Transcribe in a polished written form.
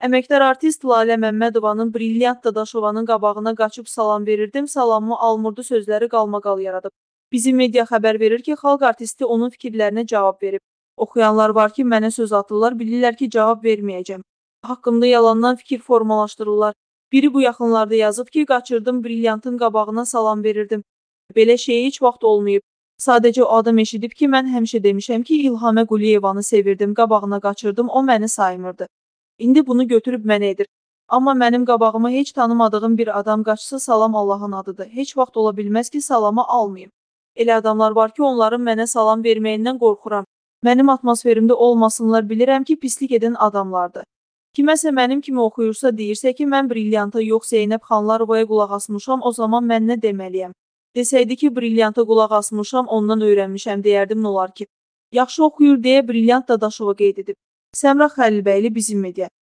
Əməkdar artist Lalə Məmmədovanın Brilliant Dadaşovanın qabağına qaçıb salam verirdim, salamımı almırdı sözləri qalmaqal yaradıb. Bizim media xəbər verir ki, xalq artisti onun fikirlərinə cavab verib. Oxuyanlar var ki, mənə söz atırlar, bilirlər ki, cavab verməyəcəm. Haqqımda yalandan fikir formalaşdırırlar. Biri bu yaxınlarda yazıb ki, qaçırdım Brilliantın qabağına salam verirdim. Belə şey heç vaxt olmayıb. Sadəcə o adam eşidib ki, mən həmişə demişəm ki, İlhamə Quliyevanı sevirdim, qabağına qaçırdım, o məni saymırdı. İndi bunu götürüb mənə edir. Amma mənim qabağıma heç tanımadığım bir adam qaçsa salam Allahın adıdır. Heç vaxt ola bilməz ki, salamı almayım. Elə adamlar var ki, onların mənə salam verməyindən qorxuram. Mənim atmosferimdə olmasınlar, bilirəm ki, pislik edən adamlardır. Kiməsə mənim kimi oxuyursa deyirsə ki, mən Brillianta yox Zeynəb Xanlarovaya qulaq asmışam, o zaman mən nə deməliyəm? Desəydi ki, Brillianta qulaq asmışam, ondan öyrənmişəm, deyərdim nə olar ki? Yaxşı oxuyur deyə Brilliant Dadaşova qeyd edib. Səmrah Xəlilbəyli, Bizim Media.